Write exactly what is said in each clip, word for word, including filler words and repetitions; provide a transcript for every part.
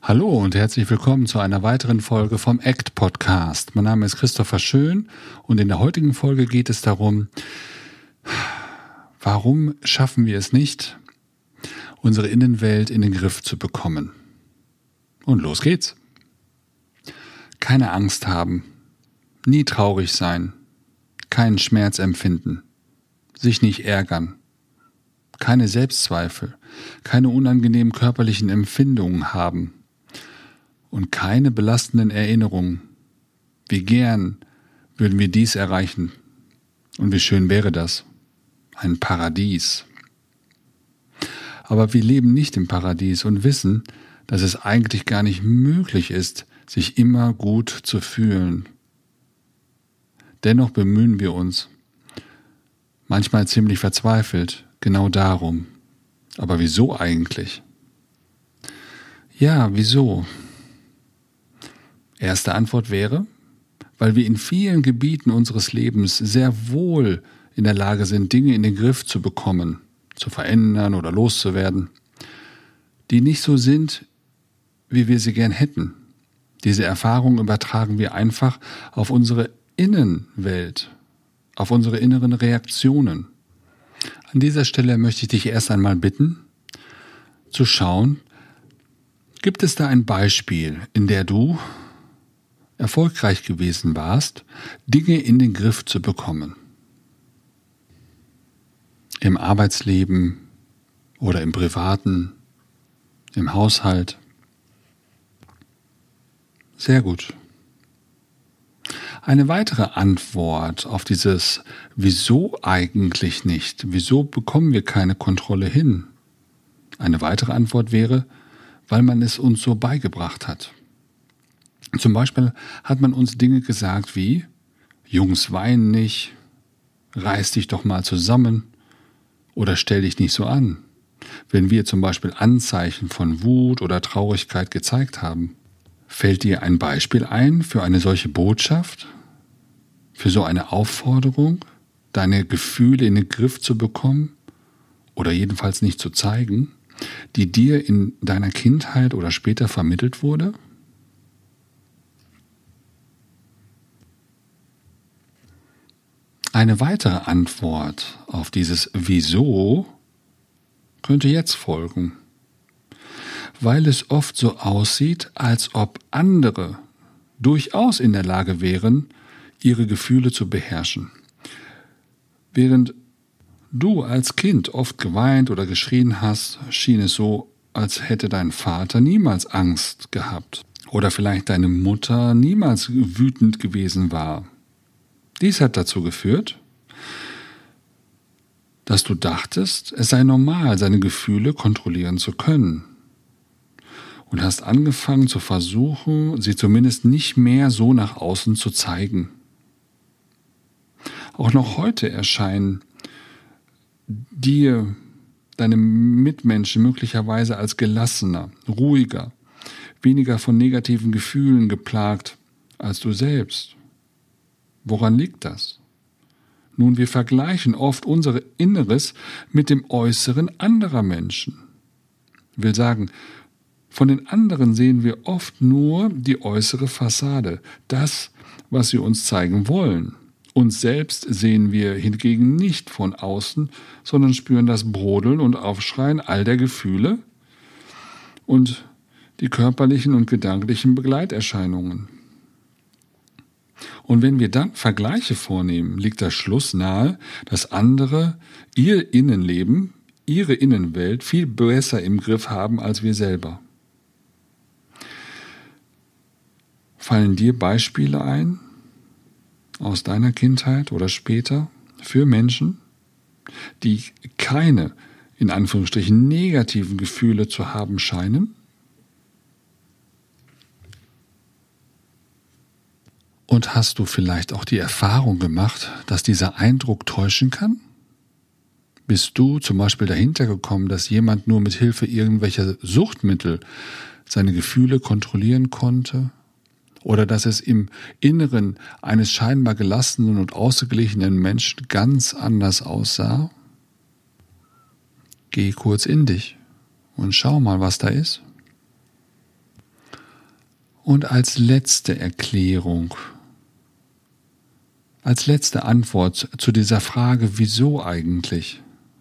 Hallo und herzlich willkommen zu einer weiteren Folge vom A C T Podcast. Mein Name ist Christopher Schön und in der heutigen Folge geht es darum, warum schaffen wir es nicht, unsere Innenwelt in den Griff zu bekommen. Und los geht's. Keine Angst haben, nie traurig sein, keinen Schmerz empfinden, sich nicht ärgern, keine Selbstzweifel, keine unangenehmen körperlichen Empfindungen haben und keine belastenden Erinnerungen. Wie gern würden wir dies erreichen und wie schön wäre das, ein Paradies. Aber wir leben nicht im Paradies und wissen, dass es eigentlich gar nicht möglich ist, sich immer gut zu fühlen. Dennoch bemühen wir uns, manchmal ziemlich verzweifelt, genau darum. Aber wieso eigentlich? Ja, wieso? Erste Antwort wäre, weil wir in vielen Gebieten unseres Lebens sehr wohl in der Lage sind, Dinge in den Griff zu bekommen, zu verändern oder loszuwerden, die nicht so sind, wie wir sie gern hätten. Diese Erfahrung übertragen wir einfach auf unsere Innenwelt, auf unsere inneren Reaktionen. An dieser Stelle möchte ich dich erst einmal bitten, zu schauen, gibt es da ein Beispiel, in der du erfolgreich gewesen warst, Dinge in den Griff zu bekommen? Im Arbeitsleben oder im Privaten, im Haushalt? Sehr gut. Eine weitere Antwort auf dieses Wieso eigentlich nicht? Wieso bekommen wir keine Kontrolle hin? Eine weitere Antwort wäre, weil man es uns so beigebracht hat. Zum Beispiel hat man uns Dinge gesagt wie, Jungs weinen nicht, reiß dich doch mal zusammen oder stell dich nicht so an, wenn wir zum Beispiel Anzeichen von Wut oder Traurigkeit gezeigt haben. Fällt dir ein Beispiel ein für eine solche Botschaft, für so eine Aufforderung, deine Gefühle in den Griff zu bekommen oder jedenfalls nicht zu zeigen, die dir in deiner Kindheit oder später vermittelt wurde? Eine weitere Antwort auf dieses Wieso könnte jetzt folgen. Weil es oft so aussieht, als ob andere durchaus in der Lage wären, ihre Gefühle zu beherrschen. Während du als Kind oft geweint oder geschrien hast, schien es so, als hätte dein Vater niemals Angst gehabt oder vielleicht deine Mutter niemals wütend gewesen war. Dies hat dazu geführt, dass du dachtest, es sei normal, seine Gefühle kontrollieren zu können. Und hast angefangen zu versuchen, sie zumindest nicht mehr so nach außen zu zeigen. Auch noch heute erscheinen dir deine Mitmenschen möglicherweise als gelassener, ruhiger, weniger von negativen Gefühlen geplagt als du selbst. Woran liegt das? Nun, wir vergleichen oft unser Inneres mit dem Äußeren anderer Menschen. Ich will sagen, von den anderen sehen wir oft nur die äußere Fassade, das, was sie uns zeigen wollen. Uns selbst sehen wir hingegen nicht von außen, sondern spüren das Brodeln und Aufschreien all der Gefühle und die körperlichen und gedanklichen Begleiterscheinungen. Und wenn wir dann Vergleiche vornehmen, liegt der Schluss nahe, dass andere ihr Innenleben, ihre Innenwelt viel besser im Griff haben als wir selber. Fallen dir Beispiele ein aus deiner Kindheit oder später für Menschen, die keine, in Anführungsstrichen, negativen Gefühle zu haben scheinen? Und hast du vielleicht auch die Erfahrung gemacht, dass dieser Eindruck täuschen kann? Bist du zum Beispiel dahinter gekommen, dass jemand nur mit Hilfe irgendwelcher Suchtmittel seine Gefühle kontrollieren konnte? Oder dass es im Inneren eines scheinbar gelassenen und ausgeglichenen Menschen ganz anders aussah? Geh kurz in dich und schau mal, was da ist. Und als letzte Erklärung, als letzte Antwort zu dieser Frage, wieso eigentlich?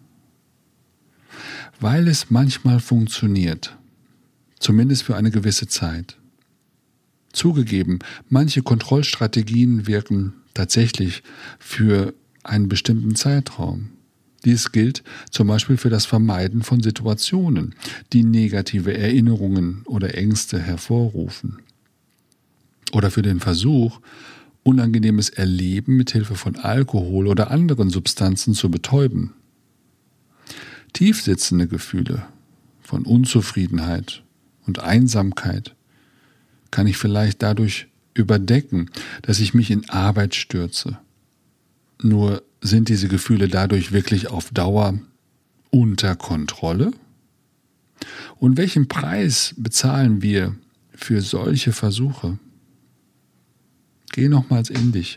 Weil es manchmal funktioniert, zumindest für eine gewisse Zeit. Zugegeben, manche Kontrollstrategien wirken tatsächlich für einen bestimmten Zeitraum. Dies gilt zum Beispiel für das Vermeiden von Situationen, die negative Erinnerungen oder Ängste hervorrufen. Oder für den Versuch, unangenehmes Erleben mit Hilfe von Alkohol oder anderen Substanzen zu betäuben. Tiefsitzende Gefühle von Unzufriedenheit und Einsamkeit kann ich vielleicht dadurch überdecken, dass ich mich in Arbeit stürze. Nur sind diese Gefühle dadurch wirklich auf Dauer unter Kontrolle? Und welchen Preis bezahlen wir für solche Versuche? Geh nochmals in dich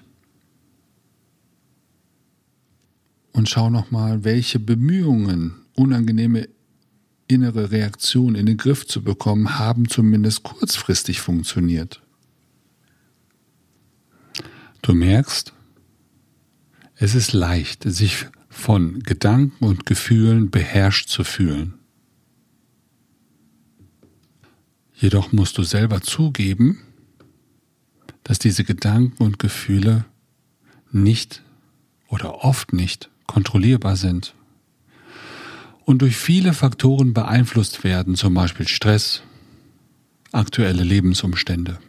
und schau nochmal, welche Bemühungen, unangenehme innere Reaktionen in den Griff zu bekommen, haben zumindest kurzfristig funktioniert. Du merkst, es ist leicht, sich von Gedanken und Gefühlen beherrscht zu fühlen. Jedoch musst du selber zugeben, dass diese Gedanken und Gefühle nicht oder oft nicht kontrollierbar sind und durch viele Faktoren beeinflusst werden, zum Beispiel Stress, aktuelle Lebensumstände.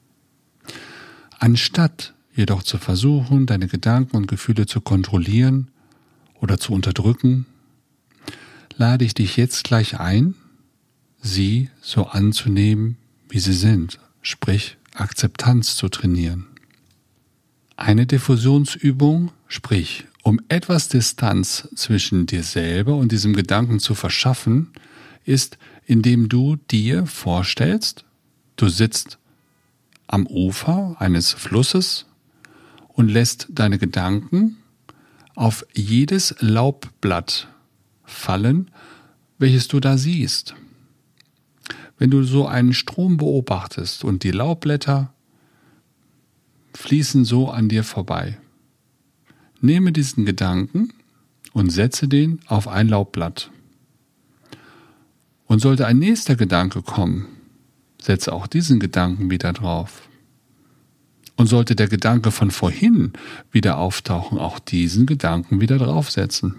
Anstatt jedoch zu versuchen, deine Gedanken und Gefühle zu kontrollieren oder zu unterdrücken, lade ich dich jetzt gleich ein, sie so anzunehmen, wie sie sind, sprich Akzeptanz zu trainieren. Eine Diffusionsübung, sprich, um etwas Distanz zwischen dir selber und diesem Gedanken zu verschaffen, ist, indem du dir vorstellst, du sitzt am Ufer eines Flusses und lässt deine Gedanken auf jedes Laubblatt fallen, welches du da siehst. Wenn du so einen Strom beobachtest und die Laubblätter fließen so an dir vorbei, nehme diesen Gedanken und setze den auf ein Laubblatt. Und sollte ein nächster Gedanke kommen, setze auch diesen Gedanken wieder drauf. Und sollte der Gedanke von vorhin wieder auftauchen, auch diesen Gedanken wieder draufsetzen.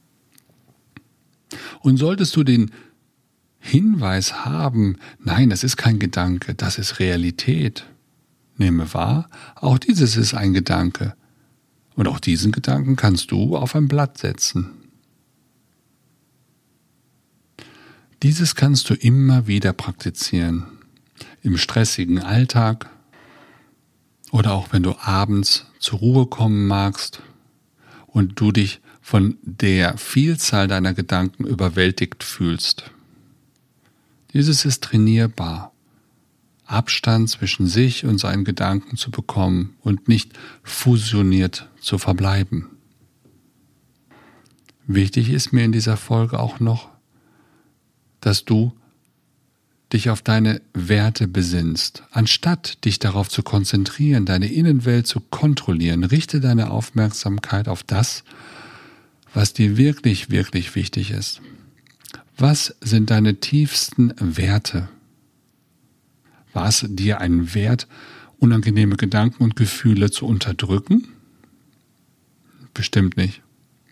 Und solltest du den Hinweis haben, nein, das ist kein Gedanke, das ist Realität, nehme wahr, auch dieses ist ein Gedanke. Und auch diesen Gedanken kannst du auf ein Blatt setzen. Dieses kannst du immer wieder praktizieren. Im stressigen Alltag oder auch wenn du abends zur Ruhe kommen magst und du dich von der Vielzahl deiner Gedanken überwältigt fühlst. Dieses ist trainierbar, Abstand zwischen sich und seinen Gedanken zu bekommen und nicht fusioniert zu verbleiben. Wichtig ist mir in dieser Folge auch noch, dass du dich auf deine Werte besinnst. Anstatt dich darauf zu konzentrieren, deine Innenwelt zu kontrollieren, richte deine Aufmerksamkeit auf das, was dir wirklich, wirklich wichtig ist. Was sind deine tiefsten Werte? War es dir ein Wert, unangenehme Gedanken und Gefühle zu unterdrücken? Bestimmt nicht.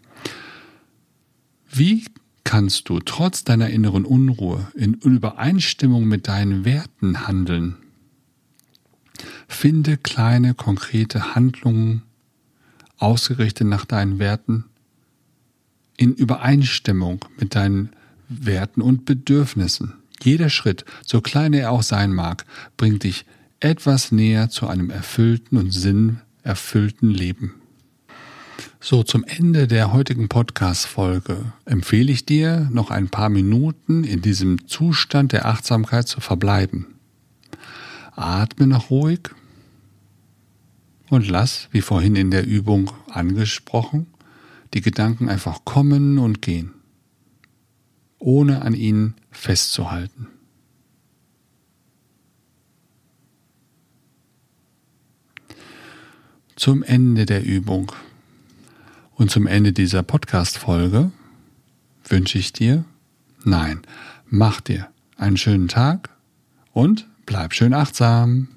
Wie kannst du trotz deiner inneren Unruhe in Übereinstimmung mit deinen Werten handeln? Finde kleine, konkrete Handlungen, ausgerichtet nach deinen Werten, in Übereinstimmung mit deinen Werten und Bedürfnissen. Jeder Schritt, so klein er auch sein mag, bringt dich etwas näher zu einem erfüllten und sinnerfüllten Leben. So, zum Ende der heutigen Podcast-Folge empfehle ich dir, noch ein paar Minuten in diesem Zustand der Achtsamkeit zu verbleiben. Atme noch ruhig und lass, wie vorhin in der Übung angesprochen, die Gedanken einfach kommen und gehen, ohne an ihnen festzuhalten. zum Ende der Übung und zum Ende dieser Podcast-Folge wünsche ich dir, nein, mach dir einen schönen Tag und bleib schön achtsam.